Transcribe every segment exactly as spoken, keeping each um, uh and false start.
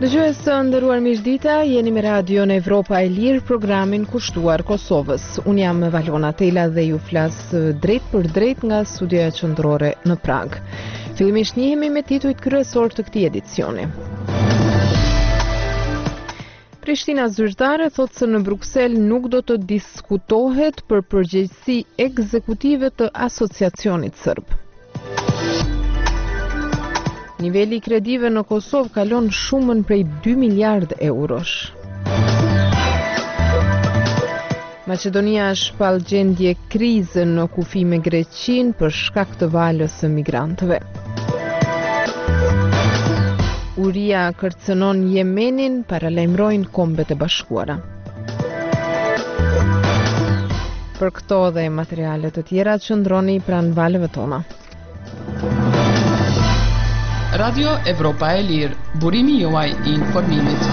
Dëgjues të nderuar miqdita, jeni me Radio në Evropa e Lirë, programin kushtuar Kosovës. Unë jam Valona Tela dhe ju flas drejt për drejt nga studioja qendrore në Prag. Fillimisht njihemi me titujt kryesor të këtij edicioni. Prishtina zyrtare thotë se në Bruksel nuk do të diskutohet për përgjegjësi ekzekutive të asociacionit serb. Niveli i kredive në Kosovë kalon shumën prej dy miliard eurosh. Maqedonia shpall gjendje krize në kufi me Greqinë për shkak të valës së migrantëve. Uria kërcënon Jemenin, paralajmërojnë Kombet e Bashkuara. Për këto dhe materiale të tjera qëndroni pranë valëve tona. Radio Evropa e Lirë, burimi juaj i informimit.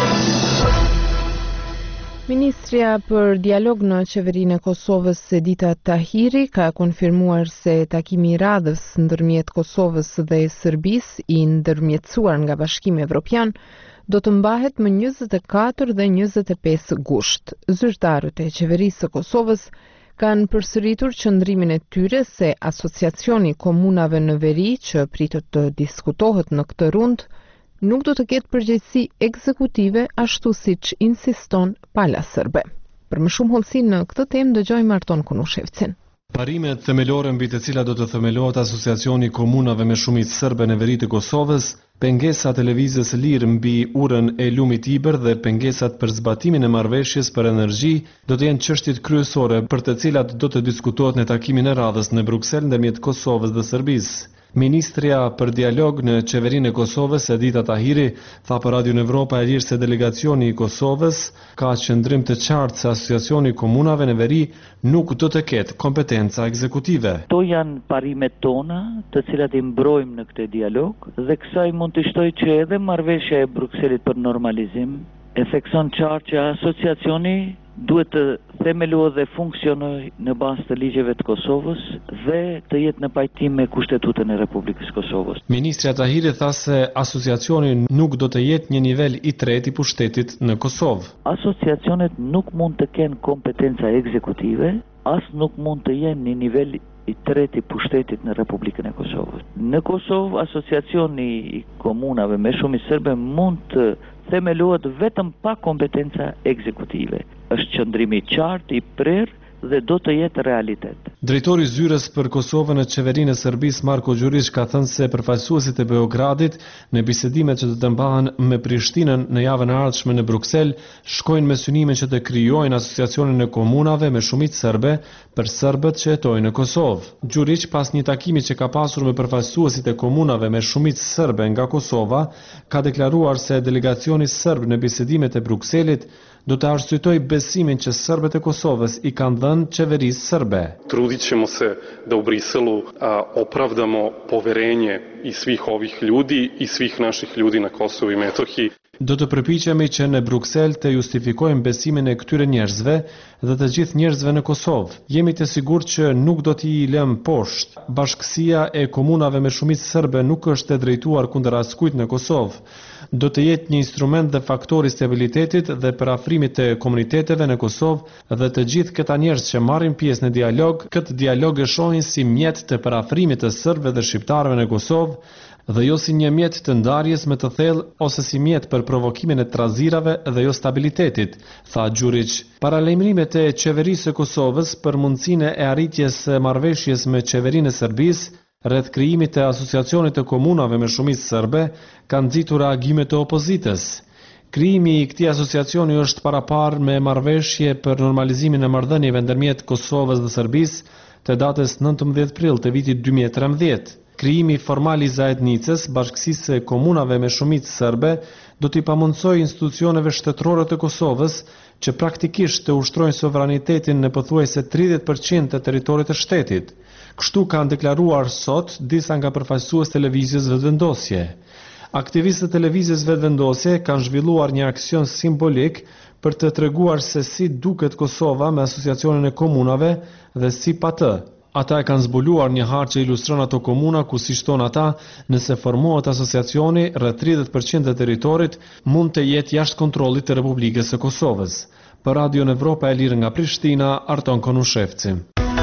Ministrja për dialog në qeverinë e Kosovës, Edita Tahiri, ka konfirmuar se takimi i radhës ndërmjet Kosovës dhe Serbisë i ndërmjetësuar nga Bashkimi Evropian do të mbahet më njëzet e katër dhe njëzet e pesë gusht. Zyrtarët e qeverisë së Kosovës kanë përsëritur qëndrimin e tyre se asociacioni komunave në veri që pritet të diskutohet në këtë rund nuk do të ketë përgjegjësi ekzekutive ashtu siç insiston Pala Serbe. Për më shumë hollësi në këtë temë dëgjojmë Arton Kunushevcin. Parimet themelore mbi të cilat do të themelohet asociacioni komunave me shumicë serbe në veri të Kosovës, pengesat e lëvizjes lirë mbi urën e lumit Iber dhe pengesat për zbatimin e marrëveshjes për energji do të jenë çështjet kryesore për të cilat do të diskutohet në takimin e radhës në Bruksel ndërmjet Kosovës dhe Serbisë. Ministrja për dialog në qeverinë e Kosovës, Edita Tahiri, tha për Radio Evropa e Lirë se delegacioni i Kosovës ka qëndrim të qartë se asociacioni komunave në veri nuk do të ketë kompetenca ekzekutive. To janë parimet tona, të cilat i mbrojmë në këtë dialog, dhe kësaj mund të shtoj që edhe marrëveshja e Brukselit për normalizim e thekson qartë që asociacioni duhet të themelohet dhe funksionoj në bazë të ligjeve të Kosovës dhe të jetë në pajtim me Kushtetutën e Republikës Kosovës. Ministrja Tahiri tha se asociacioni nuk do të jetë një nivel i tretë i pushtetit në Kosovë. Asociacionet nuk mund të kenë kompetenca ekzekutive, as nuk mund të jenë një nivel i tretë i pushtetit në Republikën e Kosovës. Në Kosovë, asociacioni i komunave me shumicë serbe mund të themelohet vetëm pa kompetenca ekzekutive. Është qëndrimi i qartë, i prerë dhe do të jetë realitet. Drejtori i zyrës për Kosovën në qeverinë e Serbisë, Marko Gjurić, ka thënë se përfaqësuesit e Beogradit në bisedimet që do të mbahen me Prishtinën në javën e ardhshme në Bruksel shkojnë me synimin që të krijojnë asociacionin e komunave me shumicë serbe për serbët që jetojnë në Kosovë. Gjurić, pas një takimi që ka pasur me përfaqësuesit e komunave me shumicë serbe nga Kosova, ka deklaruar se delegacioni serb në bisedimet e Brukselit do të arsyetoj besimin që serbët e Kosovës i kanë dhënë qeverisë serbe. Trudit ćemo se da u Briselu a, opravdamo poverenje i svih ovih ljudi i svih naših ljudi na Kosovu i Metohiji. Do të përpiqemi që në Bruksel të justifikojmë besimin e këtyre njerëzve dhe të gjithë njerëzve në Kosovë. Jemi të sigurt që nuk do t'i lëm poshtë. Bashkësia e komunave me shumicë serbe nuk është e drejtuar kundër askujt në Kosovë. Do të jetë një instrument dhe faktor i stabilitetit dhe parafrimit të komuniteteve në Kosovë dhe të gjithë këta njerëz që marrin pjesë në dialog, këtë dialog e shohin si mjet të parafrimit të serbëve dhe shqiptarëve në Kosovë dhe jo si një mjet të ndarjes me të thellë ose si mjet për provokimin e trazirave dhe jo stabilitetit, tha Gjurić. Paralajmërimet e qeverisë së Kosovës për mundësinë e arritjes së marrëveshjes me qeverinë e Serbisë rreth krijimit të asociacionit të komunave me shumicë serbe kanë nxitur reagime të opozitës. Krijimi i këtij asociacioni është paraparë me marrëveshje për normalizimin e marrëdhënieve ndërmjet Kosovës dhe Serbisë të datës nëntëmbëdhjetë prill të vitit dy mijë e trembëdhjetë. Krijimi formal i Zajednicës, bashkësisë së komunave me shumicë serbe, do t'i pamundsojë institucioneve shtetërore të Kosovës që praktikisht të ushtrojnë sovranitetin në pothuajse tridhjetë përqind të territorit të shtetit. Kështu kanë deklaruar sot disa nga përfaqësues të lëvizjes vetëvendosje. Aktivistët e lëvizjes vetëvendosje kanë zhvilluar një aksion simbolik për të treguar se si duket Kosova me asociacionin e komunave dhe si pa të. Ata e kanë zbuluar një hartë që ilustron ato komuna ku, si shton ata, nëse formohet asociacioni, rreth tridhjetë përqind e territorit mund të jetë jashtë kontrollit të Republikës së Kosovës. Për Radio Evropa e Lirë nga Prishtina, Arton Konushevci.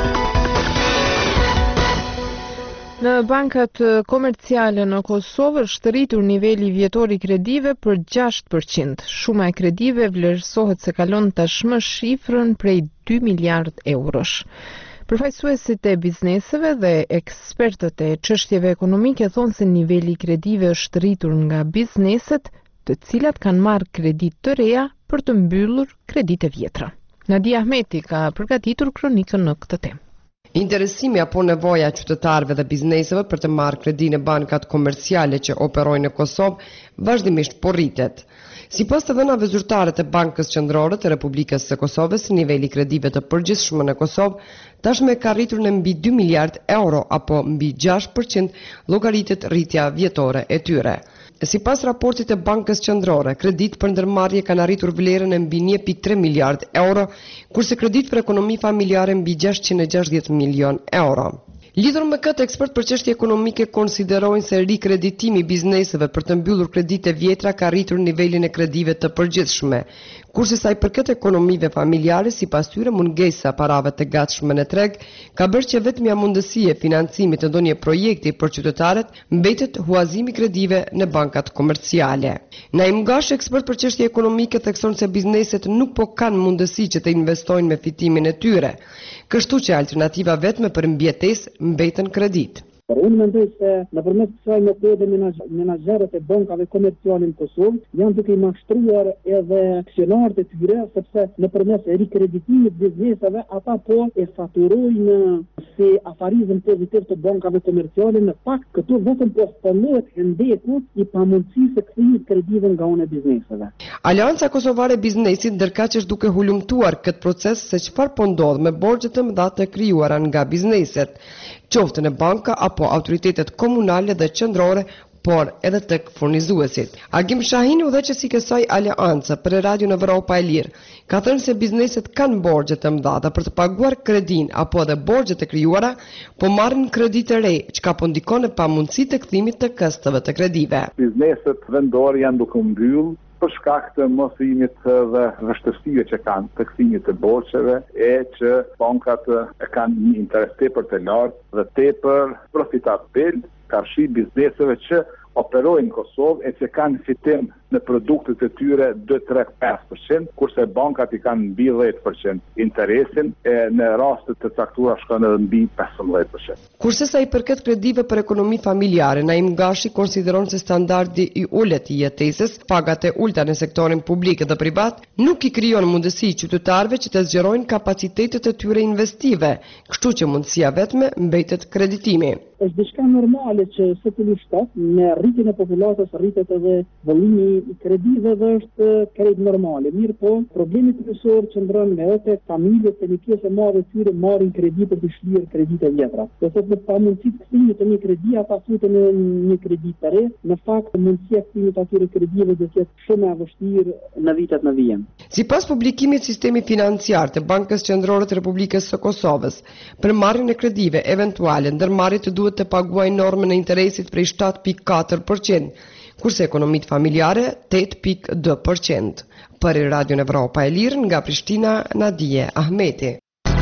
Në bankat komerciale në Kosovë është rritur niveli vjetor i kredive për gjashtë përqind. Shuma e kredive vlerësohet se kalon tashmë shifrën prej dy miliard eurosh. Përfaqësuesit e bizneseve dhe ekspertët e çështjeve ekonomike thonë se niveli i kredive është rritur nga bizneset, të cilat kanë marrë kredi të reja për të mbyllur kreditë e vjetra. Nadia Ahmeti ka përgatitur kronikën në këtë temë. Interesimi apo nevoja e qytetarëve dhe bizneseve për të marrë kredi në bankat komerciale që operojnë në Kosovë vazhdimisht po rritet. Sipas të dhënave zyrtare të Bankës Qendrore të Republikës së Kosovës, niveli i kredive të përgjithshme në Kosovë tashmë ka rritur në mbi dy miliard euro apo mbi gjashtë përqind llogaritet rritja vjetore e tyre. Sipas raportit të Bankës Qendrore, kredit për ndërmarrje kanë arritur vlerën e mbi një pikë tre miliard euro, kurse kredit për ekonomi familjare mbi gjashtëqind e gjashtëdhjetë milion euro. Lidhur me këtë, ekspert për çështje ekonomike konsiderojnë se rikreditimi i bizneseve për të mbyllur kreditë vjetra ka rritur nivelin e kredive të përgjithshme, kurse sa i përket ekonomive familjare, sipas tyre mungesa parave të gatshme në treg ka bërë që vetmja mundësi e financimit të ndonjë projekti për qytetarët mbetet huazimi kredive në bankat komerciale. Naim Gash, ekspert për çështje ekonomike, thekson se bizneset nuk po kanë mundësi që të investojnë me fitimin e tyre, kështu që alternativa vetme për mbjetesë mbeten kredit. Por unë mendoj se nëpërmjet kësaj metode menaxherët e bankave komerciale në Kosovë janë duke i mashtruar edhe aksionarët e tyre, sepse nëpërmjet rikreditimit bizneseve ata po e faturojnë si afarizëm pozitiv të bankave komerciale. Në fakt këtu vetëm po sponohet hendeku i pamundësisë së kthimit kredive nga ana e bizneseve. Alianca Kosovare e Biznesit ndërkaq është duke hulumtuar këtë proces se çfarë po ndodh me borxhet të mëdha të krijuara nga bizneset, qoftë në banka apo autoritetet komunale dhe qendrore, por edhe tek furnizuesit. Agim Shahin, udhëheqësi i kësaj aleance për Radio Evropa e Lirë, ka thënë se bizneset kanë borxhe të mëdha dhe për të paguar kredin apo edhe borxhet e krijuara, po marrin kredi të re, çka po ndikon në pamundësi të kthimit të këstëve të kredive. Bizneset vendore janë duke mbyll për shkak të mosimit dhe vështirësive që kanë të kthimit të borxheve, e që bankat e kanë një interes tepër të lartë dhe tepër profitabil ka shi bizneseve që operojnë në Kosovë e që kanë fitim në produktet e tyre dy, tre, pesë përqind, kurse bankat i kanë mbi dhjetë përqind interesin, e në rastet të caktuara shkon edhe mbi pesëmbëdhjetë përqind. Kurse sa i përket kredive për ekonomi familjare, Naim Gashi konsideron se standardi i ulët i jetesës, pagat e ulta në sektorin publik dhe privat, nuk i krijon mundësi qytetarëve që të zgjerojnë kapacitetet e tyre investive, kështu që mundësia vetme mbetet kreditimi. Është diçka normale që secili shtat me rritjen e popullatës rritet edhe vëllimi i kredive dhe është krejt normale. Mirë po, problemi kryesor qëndron me ato familje që një pjesë e madhe tyre marrin kredi për të shlyer kreditë e vjetra. Do thotë në pamundësi të kthimit të një kredi ata futen në një kredi të re, në fakt mundësia e kthimit të atyre kredive do të jetë shumë e vështirë në vitet në vijim. Sipas publikimit Sistemi Financiar të Bankës Qendrore të Republikës së Kosovës, për marrjen e kredive eventuale ndërmarrjet duhet të paguajnë normën e interesit prej shtatë pikë katër përqind, kurse ekonomitë familjare tetë pikë dy përqind. Për Radio Evropa e Lirë nga Prishtina, Nadije Ahmeti.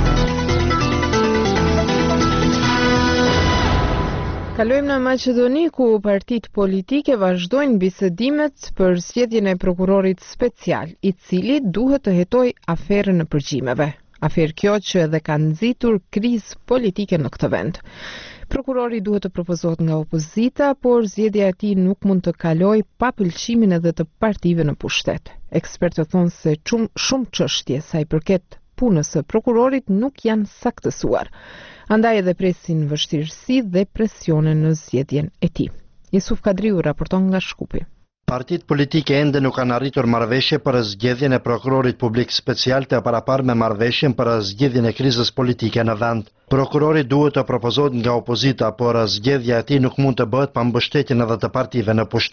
Kalojmë në Maqedoni, ku partitë politike vazhdojnë bisedimet për zgjedhjen e prokurorit special, i cili duhet të hetojë aferën e përgjimeve. Aferë kjo që edhe ka nxitur krizë politike në këtë vend. Prokurori duhet të propozohet nga opozita, por zgjedhja e tij nuk mund të kalojë pa pëlqimin edhe të partive në pushtet. Ekspertët thonë se shumë shumë çështje sa i përket punës së prokurorit nuk janë saktësuar. Andaj edhe presin vështirësi dhe presione në zgjedhjen e tij. Yusuf Kadriu raporton nga Shkupi. Partitë politike ende nuk kanë arritur marrëveshje për zgjedhjen e prokurorit publik special të paraparë me marrëveshjen për zgjedhjen e krizës politike në vend. Prokurori duhet të propozohet nga opozita, por zgjedhja e tij nuk mund të bëhet pa mbështetjen edhe të partive në pushtet.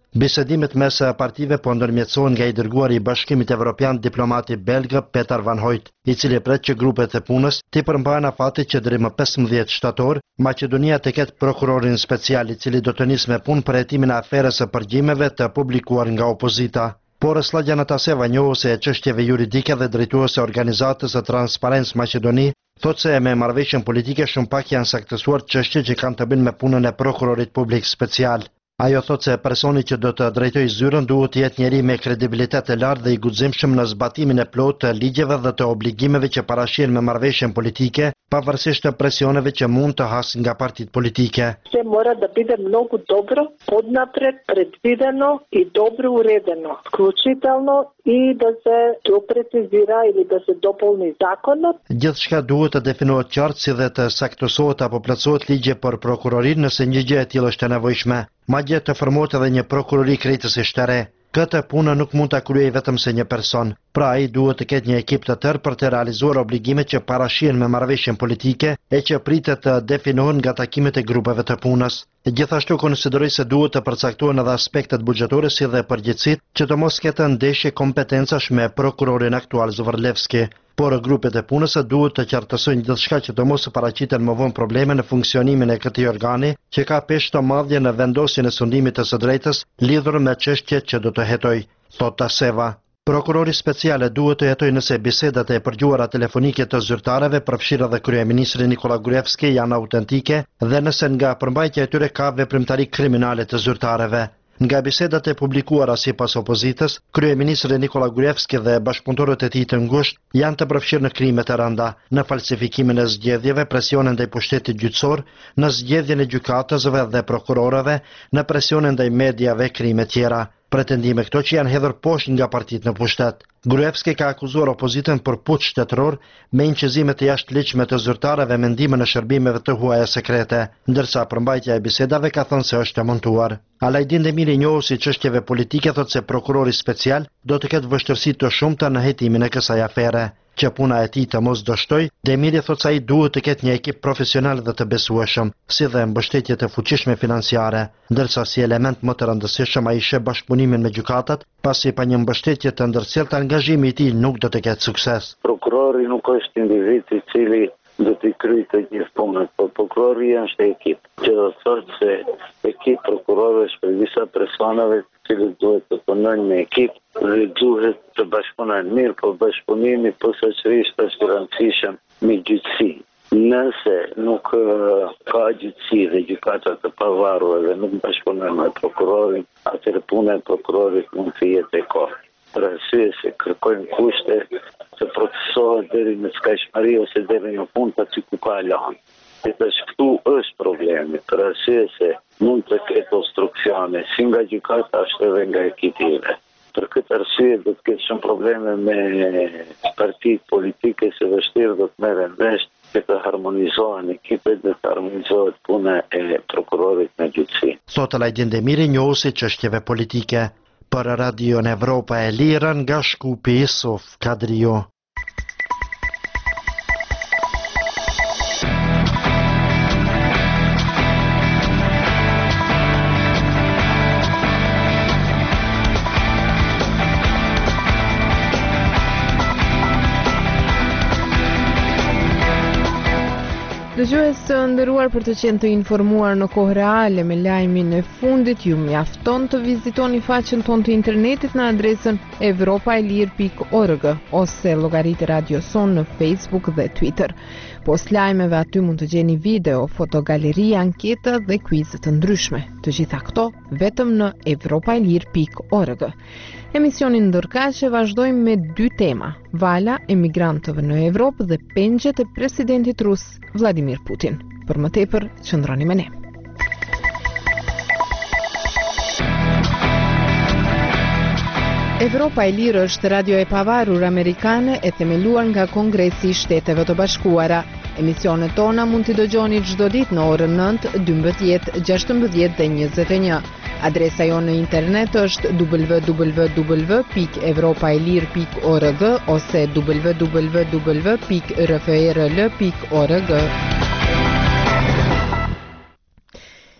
Bisedimet mes partive po ndërmjetësohen nga i dërguari i Bashkimit Evropian diplomati belg Petar Van Hoyt, i cili pret që grupet e punës të përmbajnë afatit që deri më pesëmbëdhjetë shtator Maqedonia të ketë prokurorin special i cili do të nisë me punë për hetimin e aferës së përgjimeve të publikuar nga opozita. Por Slagjana Taseva, njohëse e çështjeve juridike dhe drejtuese organizatës së Transparencë Maqedoni, thotë se me marrëveshjen politike shumë pak janë saktësuar çështje që kanë të bëjnë me punën e prokurorit publik special. Ajo thotë se personi që do të drejtojë zyrën duhet të jetë njeri me kredibilitet të lartë dhe i guximshëm në zbatimin e plotë të ligjeve dhe të obligimeve që parashihen me marrëveshjen politike, pavarësisht të presioneve që mund të hasin nga partitë politike. Sve mora da bude mnogo dobro, odnapred, predvideno i dobro uredeno, vključitelno i da se doprecizira ili da se dopunni zakonot. Gjithçka duhet të definohet qartë si dhe të saktësohet apo plotësohet ligje për prokurorin nëse një gjë e tillë është e nevojshme. Madje të formohet edhe një prokurori krejtësisht e re. Këtë punë nuk mund ta kryejë vetëm se një person, pra ai duhet të ketë një ekip të tërë për të realizuar obligimet që parashihen me marrëveshjen politike e që pritet të definohen nga takimet e grupeve të punës. Gjithashtu konsideroj se duhet të përcaktohen edhe aspektet buxhetore si dhe përgjegjësitë që të mos ketë ndeshje kompetencash me prokurorin aktual Zovrlevski. Por grupet e punës duhet të qartësojnë gjithçka që të mos paraqiten më vonë probleme në funksionimin e këtij organi që ka peshë të madhe në vendosjen e sundimit të së drejtës lidhur me çështjet që do të hetojë, thotë Taseva. Prokurori speciale duhet të hetojë nëse bisedat e përgjuara telefonike të zyrtarëve përfshirë edhe kryeministri Nikola Gruevski janë autentike dhe nëse nga përmbajtja e tyre ka veprimtari kriminale të zyrtarëve. Nga bisedat e publikuara sipas opozitës, kryeministri Nikola Gruevski dhe bashkëpunëtorët e tij të ngushtë janë të përfshirë në krime të rënda, në falsifikimin e zgjedhjeve, presionin ndaj pushtetit gjyqësor, në zgjedhjen e gjykatësve dhe prokurorëve, në presionin ndaj mediave, krime tjera. Pretendime këto që janë hedhur poshtë nga partitë në pushtet. Gruevski ka akuzuar opozitën për puç shtetëror me inqizime të jashtëligjshme të zyrtarëve me ndihmën e shërbimeve të huaja sekrete, ndërsa përmbajtja e bisedave ka thënë se është e montuar. Alajdin Demiri, njohësi çështjeve politike, thotë se prokurori special do të ketë vështirësi të shumta në hetimin e kësaj afere. Që puna e tij të mos dështoj, Demiri thotë se ai duhet të ketë një ekip profesional dhe të besueshëm, si dhe mbështetje të fuqishme financiare, ndërsa si element më të rëndësishëm ai sheh bashkëpunimin me gjykatat, pasi pa një mbështetje të ndërcjelltë angazhimi i tij nuk do të ketë sukses. Prokurori nuk është individ i cili do të kryejë të gjithë punët, por prokurori është ekip, që do të thotë se ekip prokurorëve është për disa personave që duhet të punojnë me ekip dhe duhet të bashkëpunojnë mirë, por bashkëpunimi posaçërisht është i rëndësishëm me gjyqësi. Nëse nuk uh, ka gjyqësi dhe gjykata të pavarur dhe nuk bashkëpunojnë me prokurorin, atëherë puna e prokurorit mund të jetë e kohë. Për arsye se kërkojnë kushte të procesohet deri në skajshmëri ose deri në fund aty ku ka lanë. Dhe këtu është problemi, për arsye se mund të ketë obstruksione si nga gjykata ashtu edhe nga ekipive. Për këtë arsye do të ketë shumë probleme me partitë politike, se vështirë do të merren vesh që të harmonizohen ekipet dhe të harmonizohet puna e prokurorit me gjyqësi. Thotë Alajdin Demiri, njohësi çështjeve politike. Për Radio Evropa e Lirë nga Shkupi, Yusuf Kadrio. Dëgjues të nderuar, për të qenë të informuar në kohë reale me lajmin e fundit, ju mjafton të vizitoni faqen tonë të internetit në adresën evropaelir pikë org ose llogaritë Radio Son në Facebook dhe Twitter. Post lajmeve aty mund të gjeni video, fotogaleri, anketa dhe kuiz të ndryshme. Të gjitha këto vetëm në evropaelir pikë org. Emisionin ndërkaqe vazhdojmë me dy tema: vala emigrantëve në Evropë dhe pengjet e presidentit rus Vladimir Putin. Për më tepër, qëndroni me ne. Evropa e Lirë është radio e pavarur amerikane e themeluar nga Kongresi i Shteteve të Bashkuara. Emisionet tona mund t'i dëgjoni çdo ditë në orën nëntë, dymbëdhjetë, gjashtëmbëdhjetë dhe njëzet e një. Adresa jo në internet është w w w pikë evropaelir pikë org ose w w w pikë r f r l pikë org.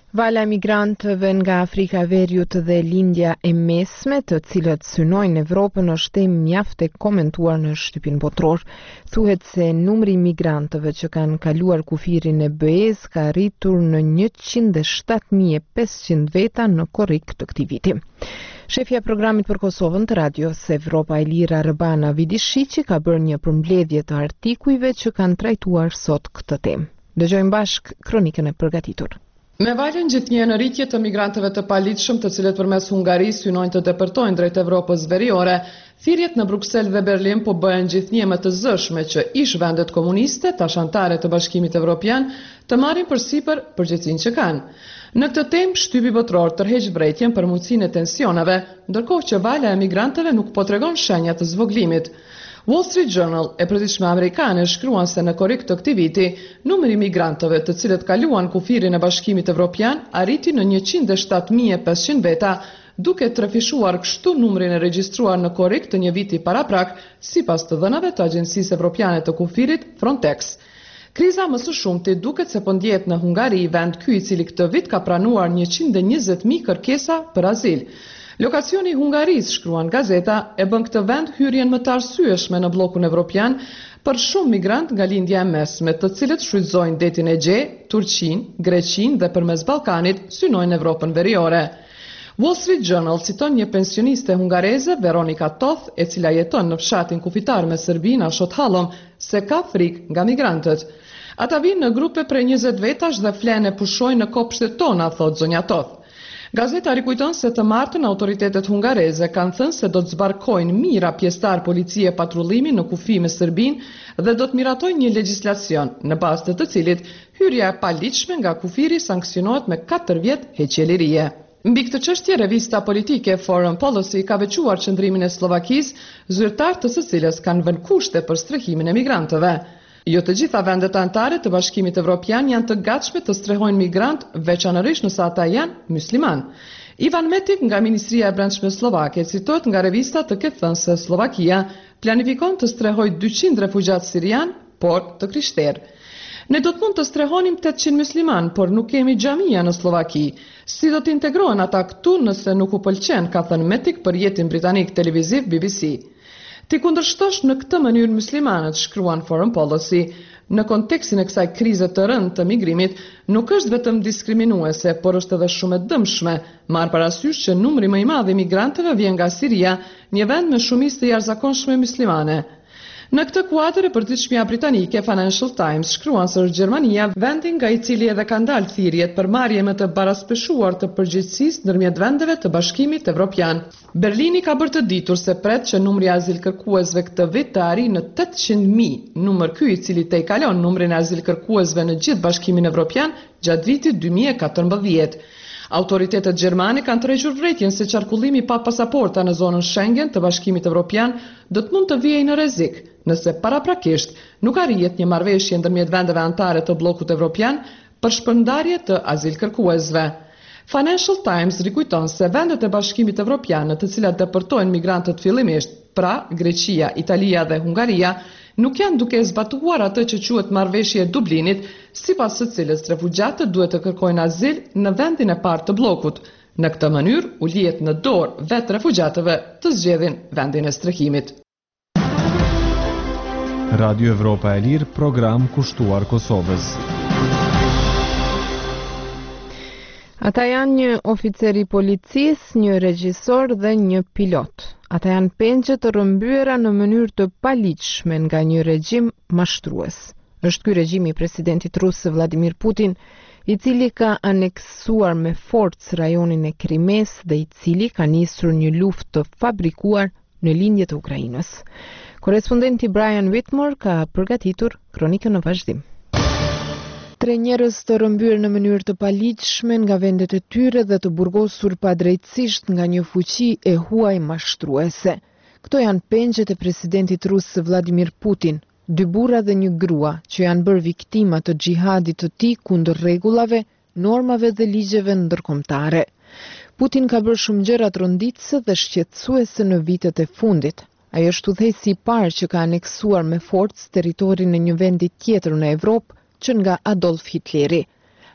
Vala migrantëve nga Afrika e Veriut dhe lindja e mesme, të cilët synojnë Evropën, është temë mjaft e komentuar në shtypin botror. Thuhet se numri i migrantëve që kanë kaluar kufirin e B E-s ka rritur në njëqind e shtatë mijë e pesëqind veta në korrik të këtij viti. Shefja e programit për Kosovën të Radios Evropa e Lirë Arbana Vidishiqi ka bërë një përmbledhje të artikujve që kanë trajtuar sot këtë temë. Dëgjojmë bashk kronikën e përgatitur. Me valën gjithnjë në rritje të migrantëve të paligjshëm, të cilët përmes Hungarisë synojnë të deportojnë drejt Evropës veriore, thirrjet në Bruksel dhe Berlin po bëhen gjithnjë më të zëshme që ish vendet komuniste, tash anëtare të Bashkimit Evropian, të marrin përsipër përgjegjësinë që kanë. Në këtë temë, shtypi botror tërheq vërejtjen për mundësinë e tensioneve, ndërkohë që vala e migrantëve nuk po tregon shenja të zvoglimit. Wall Street Journal e përditshme amerikane shkruan se në korrik të këtij viti, numri i migrantëve të cilët kaluan kufirin e Bashkimit Evropian arriti në njëqind e shtatë mijë e pesëqind veta, duke trefishuar kështu numrin e regjistruar në korrik të një viti paraprak, sipas të dhënave të Agjencisë Evropiane të Kufirit Frontex. Kriza më së shumti duket se po ndjehet në Hungari, vend ky i cili këtë vit ka pranuar njëqind e njëzet mijë kërkesa për azil. Lokacioni i Hungarisë, shkruan gazeta, e bën këtë vend hyrjen më të arsyeshme në bllokun evropian për shumë migrant nga lindja e mesme, të cilët shfrytëzojnë detin e Egje, Turqinë, Greqinë dhe përmes Ballkanit synojnë Evropën veriore. Wall Street Journal citon një pensioniste hungareze, Veronika Toth, e cila jeton në fshatin kufitar me Serbinë, Ashot-Hallom, se ka frikë nga migrantët. Ata vinë në grupe prej njëzet vetash dhe flenë e pushojnë në kopshtet tona, thot zonja Toth. Gazeta rikujton se të martën autoritetet hungareze kanë thënë se do të zbarkojnë mijëra pjesëtar policie patrullimi në kufi me Serbinë dhe do të miratojnë një legjislacion në bazë të të cilit hyrja e paligjshme nga kufiri sanksionohet me katër vjet heqje lirie. Mbi këtë çështje, revista politike Foreign Policy ka veçuar qëndrimin e Slovakisë, zyrtar të së cilës kanë vënë kushte për strehimin e migrantëve. Jo të gjitha vendet anëtare të Bashkimit Evropian janë të gatshme të strehojnë migrant, veçanërisht nëse ata janë musliman. Ivan Metik nga Ministria e Brendshme Slovake citohet nga revista të ketë thënë se Slovakia planifikon të strehojë dyqind refugjat sirian, por të krishterë. Ne do të mund të strehonim tetëqind musliman, por nuk kemi xhamia në Slovaki. Si do të integrohen ata këtu nëse nuk u pëlqen, ka thënë Metik për jetin britanik televiziv B B C. Ti kundërshtosh në këtë mënyrë muslimanët, shkruan Foreign Policy, në kontekstin e kësaj krize të rëndë të migrimit, nuk është vetëm diskriminuese, por është edhe shumë e dëmshme, marrë parasysh që numri më i madh i migrantëve vjen nga Siria, një vend me shumicë të jashtëzakonshme muslimane. Në këtë kuadër, e përditshmja britanike Financial Times shkruan se është Gjermania vendi nga i cili edhe ka ndalë thirrjet për marrje me të baraspeshuar të përgjegjësisë ndërmjet vendeve të Bashkimit Evropian. Berlini ka bërë të ditur se pret që numri i azilkërkuesve këtë vit të arrijë në tetëqind mijë, numër ky i cili te i kalon numrin e azilkërkuesve në gjithë Bashkimin Evropian gjatë vitit dy mijë e katërmbëdhjetë. Autoritetet gjermane kanë tërhequr vërejtjen se qarkullimi pa pasaporta në zonën Schengen të Bashkimit Evropian do të mund të vijë në rrezik, nëse paraprakisht nuk arrihet një marrëveshje ndërmjet vendeve anëtare të bllokut evropian për shpërndarje të azilkërkuesve. Financial Times rikujton se vendet e Bashkimit Evropian, në të cilat deportojnë migrantët fillimisht, pra Greqia, Italia dhe Hungaria, nuk janë duke zbatuar atë që quhet marrëveshje e Dublinit, sipas së cilës refugjatët duhet të kërkojnë azil në vendin e parë të bllokut. Në këtë mënyrë u lihet në dorë vetë refugjatëve të zgjedhin vendin e strehimit. Radio Evropa e Lirë, program kushtuar Kosovës. Ata janë një oficer i policisë, një regjisor dhe një pilot. Ata janë pengje të rrëmbyera në mënyrë të paligjshme nga një regjim mashtrues. Është ky regjimi i presidentit rus Vladimir Putin, i cili ka aneksuar me forcë rajonin e Krimes dhe i cili ka nisur një luftë të fabrikuar në lindje të Ukrainës. Korespondenti Brian Whitmore ka përgatitur kronikën në vazhdim. Tre njerëz të rrëmbyer në mënyrë të paligjshme nga vendet e tyre dhe të burgosur padrejtësisht nga një fuqi e huaj mashtruese. Këto janë pengjet e presidentit rus Vladimir Putin, dy burra dhe një grua që janë bërë viktima të xhihadit të tij kundër rregullave, normave dhe ligjeve ndërkombëtare. Putin ka bërë shumë gjëra tronditëse dhe shqetësuese në vitet e fundit. Ai është udhëheqësi i parë që ka aneksuar me forcë territorin e një vendi tjetër në Evropë që nga Adolf Hitleri.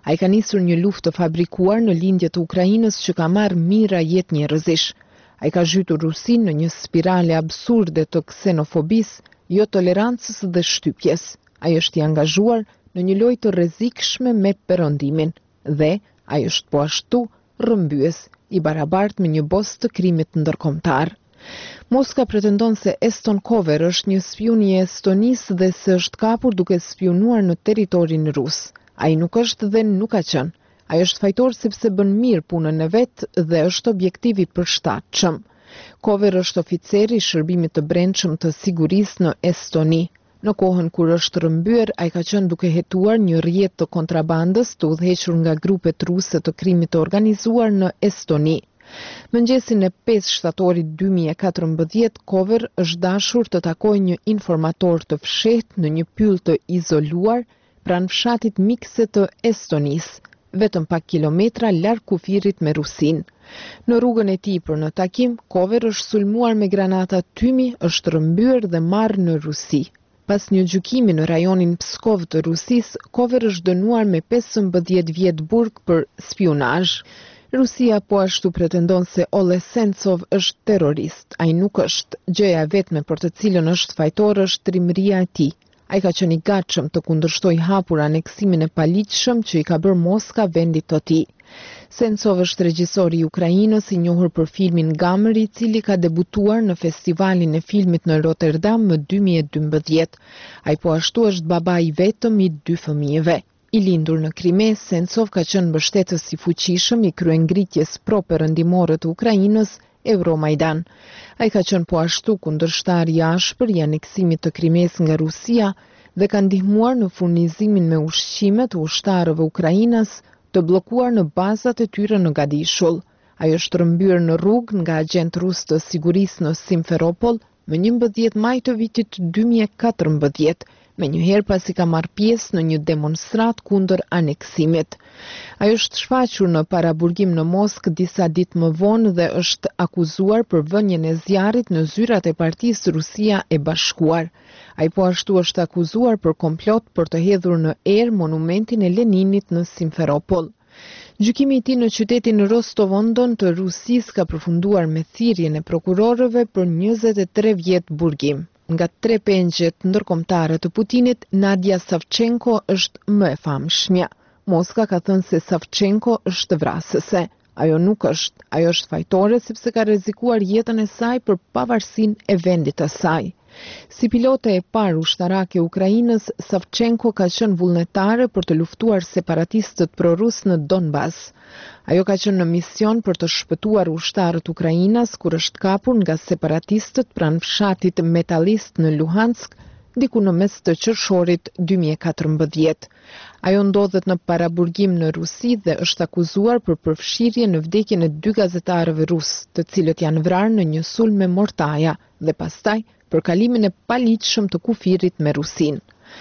Ai ka nisur një luftë të fabrikuar në lindje të Ukrainës që ka marrë mijëra jetë njerëzish. Ai ka zhytur Rusinë në një spirale absurde të ksenofobisë, jo tolerancës dhe shtypjes. Ai është i angazhuar në një lojë të rrezikshme me Perëndimin dhe ai është po ashtu rrëmbyes i barabartë me një bos të krimit ndërkombëtar. Moska pretendon se Eston Kover është një spiun i Estonisë dhe se është kapur duke spionuar në territorin rus. Ai nuk është dhe nuk ka qenë. Ai është fajtor sepse bën mirë punën e vet dhe është objektiv i përshtatshëm. Kover është oficer i shërbimit të brendshëm të sigurisë në Estoni. Në kohën kur është rrëmbyer, ai ka qenë duke hetuar një rrjet të kontrabandës të udhëhequr nga grupet ruse të krimit të organizuar në Estoni. Mëngjesin e pesë shtatorit dy mijë e katërmbëdhjetë, Kover është dashur të takojë një informator të fshehtë në një pyll të izoluar pranë fshatit mikse të Estonisë, vetëm pak kilometra larg kufirit me Rusinë. Në rrugën e tij për në takim, Kover është sulmuar me granata tymi, është rrëmbyer dhe marrë në Rusi. Pas një gjykimi në rajonin Pskov të Rusisë, Kover është dënuar me pesëmbëdhjetë vjet burg për spionazh. Rusia po ashtu pretendon se Oleg Sentsov është terrorist. Ai nuk është. Gjëja vetme për të cilën është fajtor është trimëria e tij. Ai ka qenë i gatshëm të kundërshtojë hapur aneksimin e paligjshëm që i ka bërë Moska vendit të tij. Sentsov është regjisor i Ukrainës i njohur për filmin Gamër, i cili ka debutuar në festivalin e filmit në Rotterdam më dy mijë e dymbëdhjetë. Ai po ashtu është baba i vetëm i dy fëmijëve. I lindur në Krime, Sentsov ka qenë mbështetës i fuqishëm i kryengritjes pro-perëndimore të Ukrainës, Euromajdan. Ai ka qenë po ashtu kundërshtar i ashpër i aneksimit të Krimes nga Rusia dhe ka ndihmuar në furnizimin me ushqime të ushtarëve ukrainas të bllokuar në bazat e tyre në Gadishull. Ai është rrëmbyer në rrugë nga agent rus të sigurisë në Simferopol më njëmbëdhjetë maj të vitit dy mijë e katërmbëdhjetë, me njëherë pasi ka marrë pjesë në një demonstrat kundër aneksimit. Ai është shfaqur në paraburgim në Moskë disa ditë më vonë dhe është akuzuar për vënien e zjarrit në zyrat e Partisë Rusia e Bashkuar. Ai po ashtu është akuzuar për komplot për të hedhur në erë monumentin e Leninit në Simferopol. Gjykimi i tij në qytetin Rostov-on-Don të Rusisë ka përfunduar me thirrjen e prokurorëve për njëzet e tre vjet burgim. Nga tre pengjet ndërkombëtare të Putinit, Nadia Savchenko është më e famshmja. Moska ka thënë se Savchenko është vrasëse. Ajo nuk është, ajo është fajtore sepse ka rrezikuar jetën e saj për pavarësinë e vendit të saj. Si pilote e parë ushtarake e Ukrainës, Savchenko ka qenë vullnetare për të luftuar separatistët prorus në Donbas. Ajo ka qenë në mision për të shpëtuar ushtarët Ukrainas kur është kapur nga separatistët pranë fshatit Metalist në Luhansk, diku në mes të qershorit dy mijë e katërmbëdhjetë. Ajo ndodhet në paraburgim në Rusi dhe është akuzuar për përfshirje në vdekjen e dy gazetarëve rus, të cilët janë vrarë në një sulm me mortaja dhe pastaj për kalimin e paligjshëm të kufirit me Rusinë.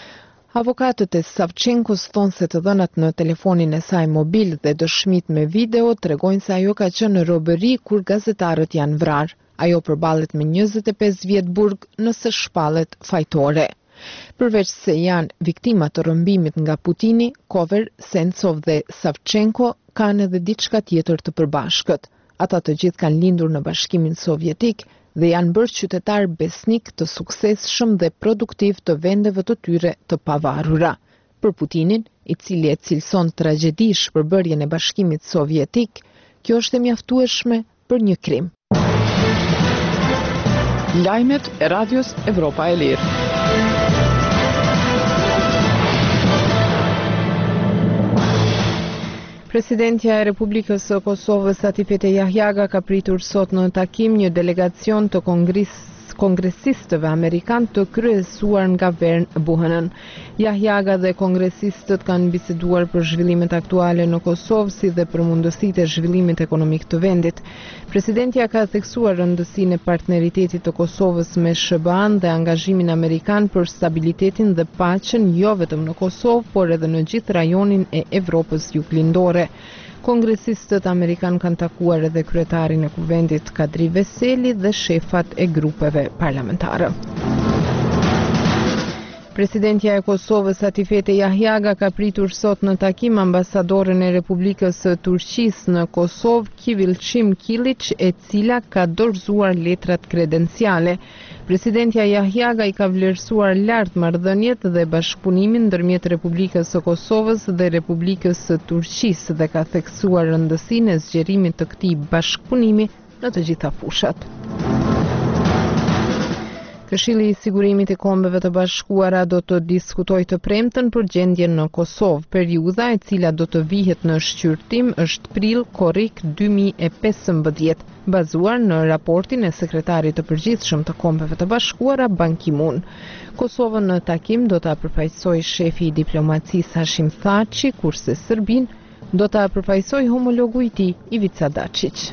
Avokatët e Savchenkos thonë se të dhënat në telefonin e saj mobil dhe dëshmit me video tregojnë se ajo ka qenë në robëri kur gazetarët janë vrarë. Ajo përballet me njëzet e pesë vjet burg nëse shpallet fajtore. Përveç se janë viktima të rrëmbimit nga Putini, Kover, Sentsov dhe Savchenko kanë edhe diçka tjetër të përbashkët. Ata të gjithë kanë lindur në Bashkimin Sovjetik dhe janë bërë qytetar besnik të suksesshëm dhe produktiv të vendeve të tyre të pavarura. Për Putinin, i cili e cilëson tragjedi shpërbërjen e Bashkimit Sovjetik, kjo është e mjaftueshme për një krim. Lajmet e Radios Evropa e Lirë. Presidentja e Republikës së Kosovës Atifete Jahjaga ka pritur sot në takim një delegacion të kongres, kongresistëve amerikan të kryesuar nga Vern Buchanan. Jahjaga dhe kongresistët kanë biseduar për zhvillimet aktuale në Kosovë si dhe për mundësitë e zhvillimit ekonomik të vendit. Presidentja ka theksuar rëndësinë e partneritetit të Kosovës me S B A-n dhe angazhimin amerikan për stabilitetin dhe paqen jo vetëm në Kosovë, por edhe në gjithë rajonin e Evropës juglindore. Kongresistët amerikan kanë takuar edhe kryetarin e kuvendit Kadri Veseli dhe shefat e grupeve parlamentare. Presidentja e Kosovës Atifete Jahjaga ka pritur sot në takim ambasadoren e Republikës së Turqisë në Kosovë, Kivilçim Kiliç, e cila ka dorëzuar letrat kredenciale. Presidentja Jahjaga i ka vlerësuar lart marrëdhëniet dhe bashkëpunimin ndërmjet Republikës së Kosovës dhe Republikës së Turqisë dhe ka theksuar rëndësinë e zgjerimit të këtij bashkëpunimi në të gjitha fushat. Këshilli i Sigurimit i Kombeve të Bashkuara do të diskutojë të premten për gjendjen në Kosovë. Periudha e cila do të vihet në shqyrtim është prill korrik dy mijë e pesëmbëdhjetë, bazuar në raportin e sekretarit të përgjithshëm të Kombeve të Bashkuara Ban Ki-moon. Kosovën në takim do ta përfaqësojë shefi i diplomacisë Hashim Thaçi, kurse Serbinë do ta përfaqësojë homologu i tij Ivica Dačić.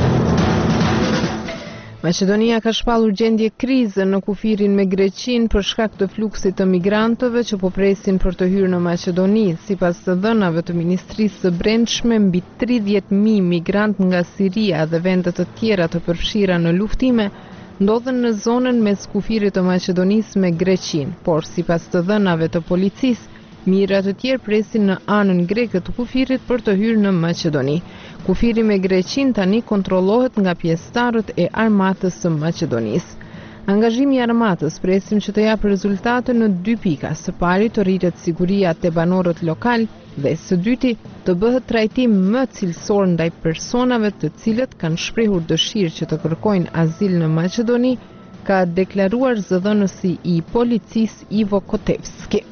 Maqedonia ka shpallur gjendje krize në kufirin me Greqinë për shkak të fluksit të migrantëve që po presin për të hyrë në Maqedoni. Sipas të dhënave të Ministrisë së Brendshme, mbi tridhjetë mijë migrant nga Siria dhe vende të tjera të përfshira në luftime ndodhen në zonën mes kufirit të Maqedonisë me Greqinë, por sipas të dhënave të policisë, mijëra të tjerë presin në anën greke të kufirit për të hyrë në Maqedoni. Kufiri me Greqinë tani kontrollohet nga pjesëtarët e armatës së Maqedonisë. Angazhimi i armatës presim që të japë rezultate në dy pika. Së pari të rritet siguria te banorët lokal dhe së dyti të bëhet trajtim më cilësor ndaj personave të cilët kanë shprehur dëshirë që të kërkojnë azil në Maqedoni, ka deklaruar zëdhënësi i policisë Ivo Kotevski.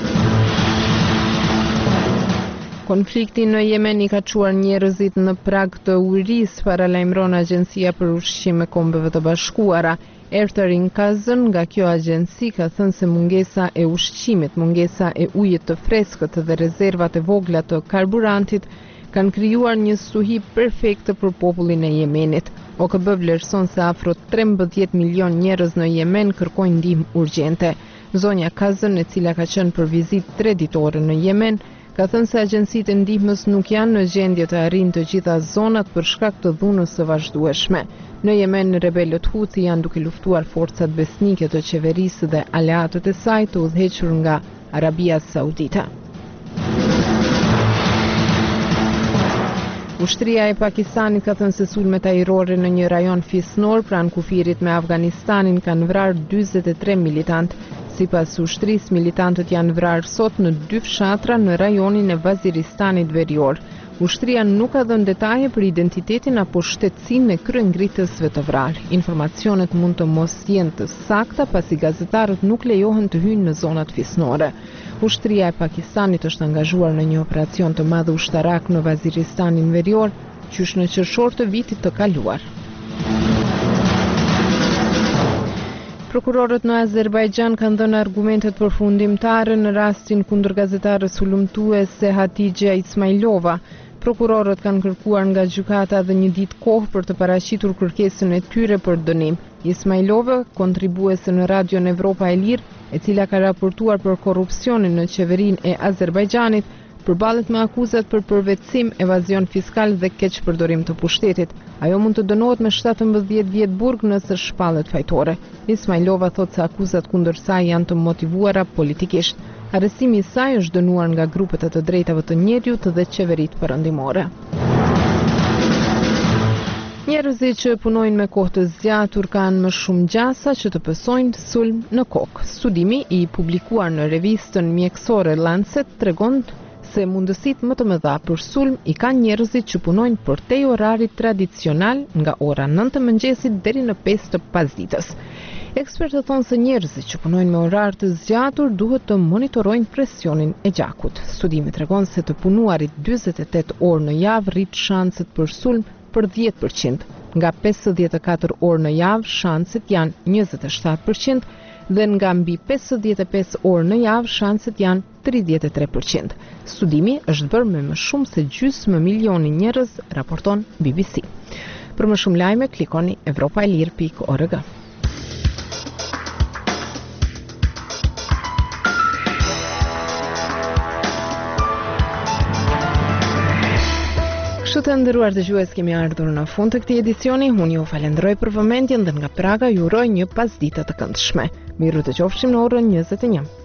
Konflikti në Yemen i ka çuar njerëzit në prag të urisë, paralajmëron Agjencia për Ushqim e Kombeve të Bashkuara. Ertërin Kazën nga kjo agjenci ka thënë se mungesa e ushqimit, mungesa e ujit të freskët dhe rezervat e vogla të karburantit kanë krijuar një stuhi perfekte për popullin e Yemenit. O K B vlerëson se afro trembëdhjetë milion njerëz në Yemen kërkojnë ndihmë urgjente. Zonja Kazën, e cila ka qenë për vizitë tre ditore në Yemen, ka thënë se agjencitë e ndihmës nuk janë në gjendje të arrijnë të gjitha zonat për shkak të dhunës së vazhdueshme. Në Yemen, rebelët Houthi janë duke luftuar forcat besnike të qeverisë dhe aleatët e saj të udhëhequr nga Arabia Saudita. Ushtria e Pakistanit ka thënë se sulmet ajrore në një rajon fisnor pranë kufirit me Afganistanin kanë vrarë dyzet e tre militantë. Sipas ushtrisë, militantët janë vrarë sot në dy fshatra në rajonin e Vaziristanit Verior. Ushtria nuk ka dhënë detaje për identitetin apo shtetësinë e kryengritësve të vrarë. Informacionet mund të mos jenë të sakta pasi gazetarët nuk lejohen të hyjnë në zonat fisnore. Ushtria e Pakistanit është angazhuar në një operacion të madh ushtarak në Vaziristanin Verior, qysh në qershor të vitit të kaluar. Prokurorët në Azerbajxhan kanë dhënë argumentet përfundimtare në rastin kundër gazetarës hulumtuese Hatixha Ismailova. Prokurorët kanë kërkuar nga gjykata dhe një ditë kohë për të paraqitur kërkesën e tyre për dënim. Ismailova, kontribuese në Radion Evropa e Lirë, e cila ka raportuar për korrupsionin në qeverinë e Azerbajxhanit, përballet me akuzat për përvetësim, evazion fiskal dhe keqpërdorim të pushtetit. Ajo mund të dënohet me shtatëmbëdhjetë vjet burg nëse shpallet fajtore. Ismailova thotë se akuzat kundër saj janë të motivuara politikisht. Arrestimi i saj është dënuar nga grupet e të drejtave të njerëzit dhe qeveritë perëndimore. Njerëzit që punojnë me kohë të zgjatur kanë më shumë gjasa që të pësojnë sulm në kokë. Studimi i publikuar në revistën mjekësore Lancet tregon se mundësit më të mëdha për sulm i kanë njerëzit që punojnë përtej orarit tradicional nga ora nëntë të mëngjesit deri në pesë të pasditës. Ekspertët thonë se njerëzit që punojnë me orar të zgjatur duhet të monitorojnë presionin e gjakut. Studimi tregon se të punuarit dyzet e tetë orë në javë rrit shanset për sulm për dhjetë përqind. Nga pesëdhjetë e katër orë në javë shanset janë njëzet e shtatë përqind dhe nga mbi pesëdhjetë e pesë orë në javë shanset janë tridhjetë e tre përqind. Studimi është bërë me më shumë se gjysmë milioni njerëz, raporton B B C. Për më shumë lajme, klikoni evropaelir pikë org. Kështu të nderuar dëgjues, kemi ardhur në fund të këtij edicioni. Unë ju falenderoj për vëmendjen dhe nga Praga ju uroj një pasditë të këndshme. Miru të qofshim në orën njëzet e një.